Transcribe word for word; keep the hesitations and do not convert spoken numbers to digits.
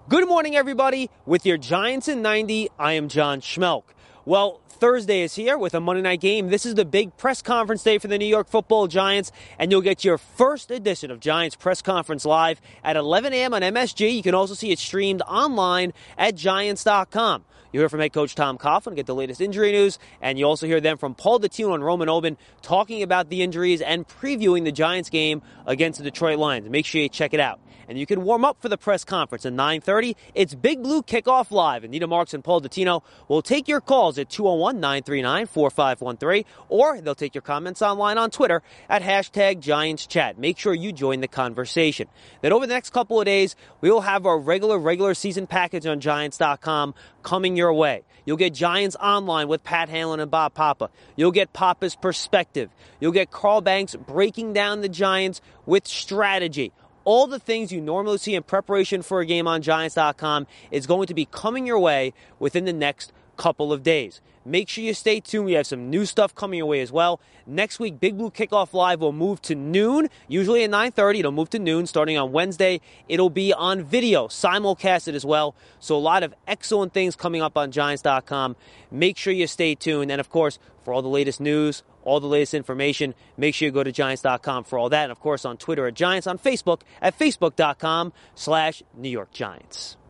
Good morning, everybody. With your Giants in ninety, I am John Schmelk. Well, Thursday is here with a Monday night game. This is the big press conference day for the New York Football Giants, and you'll get your first edition of Giants Press Conference live at eleven a.m. on M S G. You can also see it streamed online at Giants dot com. You'll hear from head coach Tom Coughlin, get the latest injury news, and you also hear them from Paul Dottino and Roman Oben talking about the injuries and previewing the Giants game against the Detroit Lions. Make sure you check it out. And you can warm up for the press conference at nine thirty. It's Big Blue Kickoff Live. Anita Marks and Paul Dottino will take your calls at two oh one, nine three nine, four five one three, or they'll take your comments online on Twitter at hashtag GiantsChat. Make sure you join the conversation. Then over the next couple of days, we will have our regular, regular season package on Giants dot com coming your way. You'll get Giants Online with Pat Hanlon and Bob Papa. You'll get Papa's perspective. You'll get Carl Banks breaking down the Giants with strategy. All the things you normally see in preparation for a game on Giants dot com is going to be coming your way within the next couple of days. Make sure you stay tuned. We have some new stuff coming your way as well. Next week, Big Blue Kickoff Live will move to noon, usually at nine thirty. It'll move to noon starting on Wednesday. It'll be on video, simulcasted as well. So a lot of excellent things coming up on Giants dot com. Make sure you stay tuned. And, of course, for all the latest news, all the latest information, make sure you go to Giants dot com for all that. And, of course, on Twitter at Giants, on Facebook at Facebook dot com slash New York Giants.